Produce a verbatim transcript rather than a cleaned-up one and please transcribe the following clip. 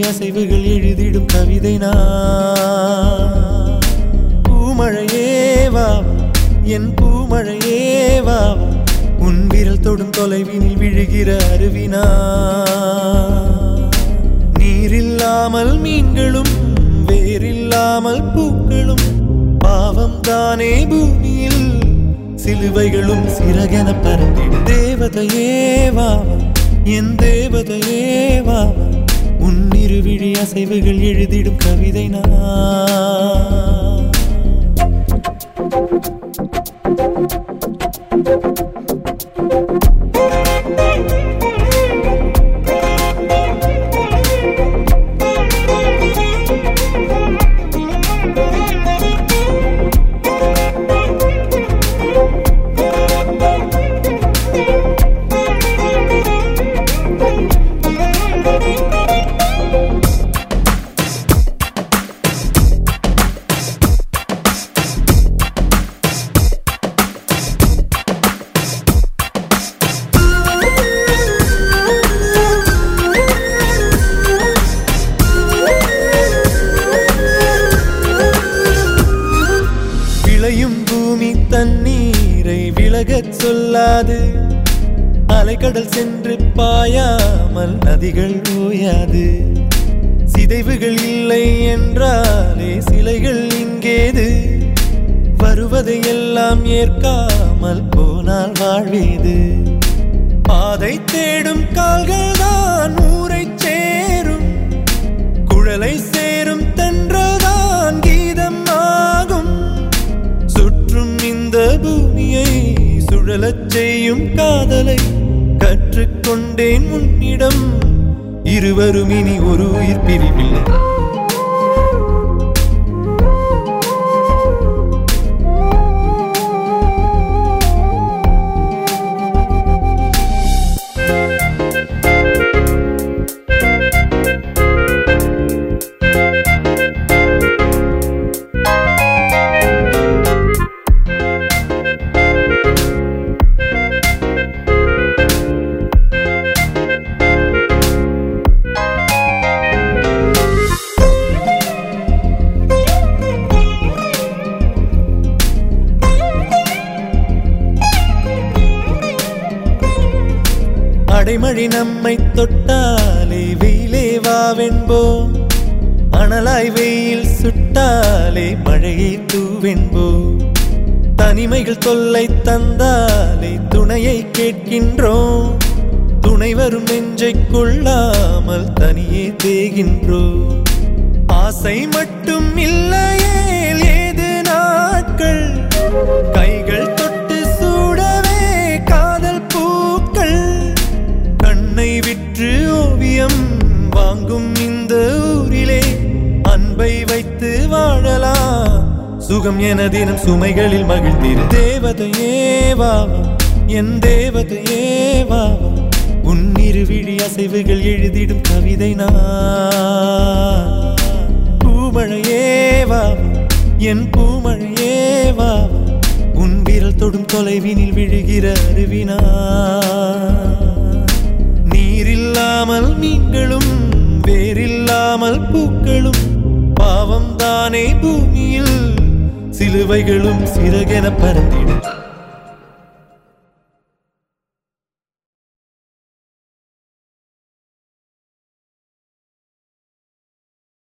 அசைவுகள் எழுதிடும் கவிதை நான். பூமழையேவா என் பூமழையேவா உன் விரல் தொடும் தொலைவினில் விழுகிற அருவினா. நீரில்லாமல் மீன்களும் வேறில்லாமல் பூக்களும் பாவம் தானே பூமியில் சிலுவைகளும் சிறகென பறந்திடும். தேவதையேவா என் தேவதையேவா உன் இருவிழி அசைவுகள் எழுதிடும் கவிதை நான். பூமி தண்ணீரை விலகச் சொல்லாது, அலைக்கடல் சென்று பாயாமல் நதிகள் ஓயாது. சிதைவுகள் இல்லை என்றாலே சிலைகள் இங்கேது, வருவதையெல்லாம் ஏற்காமல் போனால் வாழ்வேது. பாதை தேடும் கால்கள் தான் ஊரை சேரும், குழலை சேரும் தென்றதான் கீதம் ஆகும். சுற்றும் இந்த பூமியை சுழலச் செய்யும் காதலை கற்றுக்கொண்டேன் உன்னிடம். இருவரும் இனி ஒரு உயிர் பிரிவில்லை. அடைமழை நம்மை தொட்டாலே வெயிலே வாவென்போம், அனலாய் வெயில் சுட்டாலே மழையை தூவென்போம். தனிமைகள் தொல்லை தந்தாலே துணையை கேட்கின்றோம், துணை வரும் நெஞ்சை கொள்ளாமல் தனியே தேகின்றோம். ஆசை மட்டும் இல்லையே ஏது நாட்கள், கைகள் தொட்டு சூடவே காதல் பூக்கள். கண்ணை விற்று ஓவியம் வாங்கும் இந்த ஊரிலே அன்பை வைத்து வாழலாம், சுகம் என தினம் சுமைகளில் மகிழ்ந்திரு. தேவதையேவா என் தேவதையேவா உன் இருவிழி அசைவுகள் எழுதிடும் கவிதை நான். பூமழையேவா என் பூமழையேவா உன் விரல் தொடும் தொலைவினில் விழுகிற அருவினா. நீரில்லாமல் மீன்களும் வேறில்லாமல் பூக்களும் பாவம் தானே பூமியில் சிலுவைகளும் சிறகென பறந்திடும்.